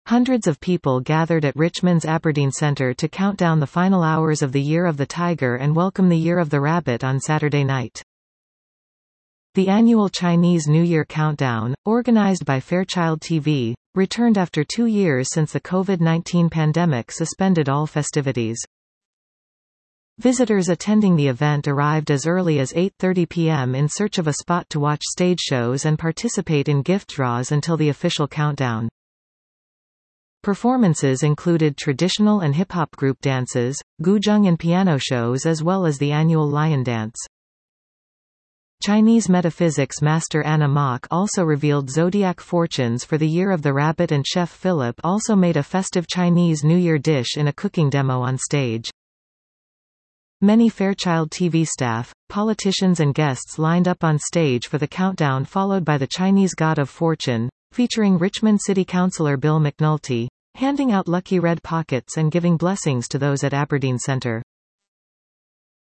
Hundreds of people gathered at Richmond's Aberdeen Centre to count down the final hours of the Year of the Tiger and welcome the Year of the Rabbit on Saturday night. The annual Chinese New Year countdown, organized by Fairchild TV, returned after 2 years since the COVID-19 pandemic suspended all festivities. Visitors attending the event arrived as early as 8:30 p.m. in search of a spot to watch stage shows and participate in gift draws until the official countdown. Performances included traditional and hip-hop group dances, guzheng and piano shows as well as the annual lion dance. Chinese metaphysics master Anna Mok also revealed zodiac fortunes for the Year of the Rabbit, and Chef Philip also made a festive Chinese New Year dish in a cooking demo on stage. Many Fairchild TV staff, politicians and guests lined up on stage for the countdown, followed by the Chinese God of Fortune, featuring Richmond City Councillor Bill McNulty, handing out lucky red pockets and giving blessings to those at Aberdeen Centre.